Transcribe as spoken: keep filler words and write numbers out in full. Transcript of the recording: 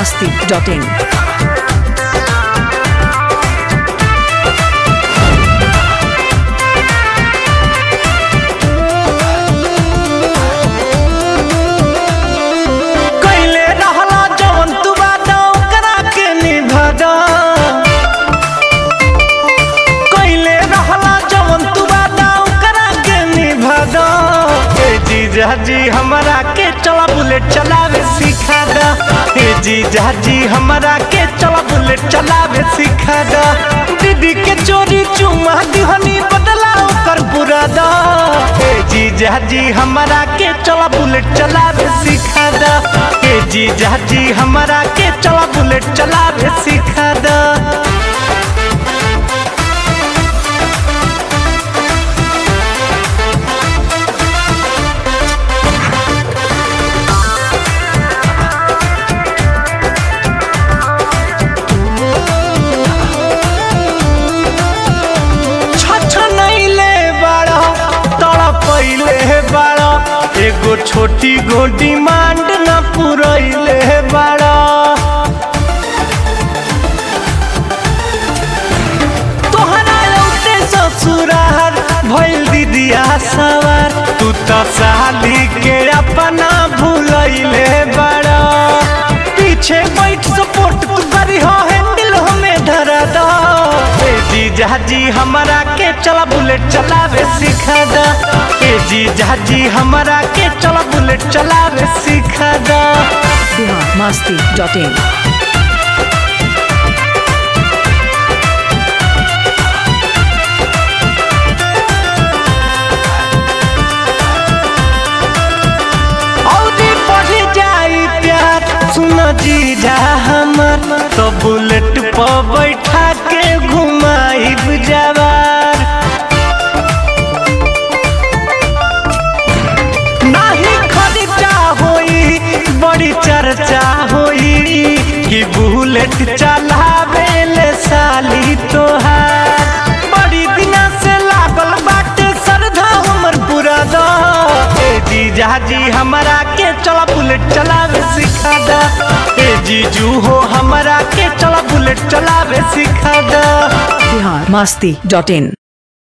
masti dot in. जी हमरा के चला बुलेट चलावे सिखा दा। हे जीजा जी हमरा के चला बुलेट चलावे सिखा दा। दीदी के चोरी चुमा दिहनी बदला ओकर बुरादा। हे जीजा जी हमरा के चला बुलेट चलावे सिखा दा। हे जीजा जी हमरा के चला बुलेट चलावे सिखा दा। एगो छोटी गो डिमांड न पुरैले बड़ा। तोहरा लौटे ससुरार भइल दीदिया सवार। तू तो साली के अपना भूलैले बड़ा। पीछे बैठ सपोर्ट तू करी हो हैंडल हमें धरा दो। जीजा जी हमरा के चला बुलेट चलावे सिखा दा। ए जीजा जी हमरा के चला बुलेट चलावे सिखा दा। Bihar masti dot in. औरी बढ़ जाई प्यार सुन जीजा हमर तो बुलेट पर बैठा के घुमाई जवार। नहीं खर्चा होई बड़ी चर्चा होई कि बुलेट चलावे ले साली तोहार। बड़ी दिना से लागल बाटे श्रद्धा हमर पूरा दा। ए जीजा जी हमरा के चला बुलेट चलावे सिखा दा। ए जीजू हो हमरा के चला बुलेट चलावे सिखा दा। Bihar masti dot in.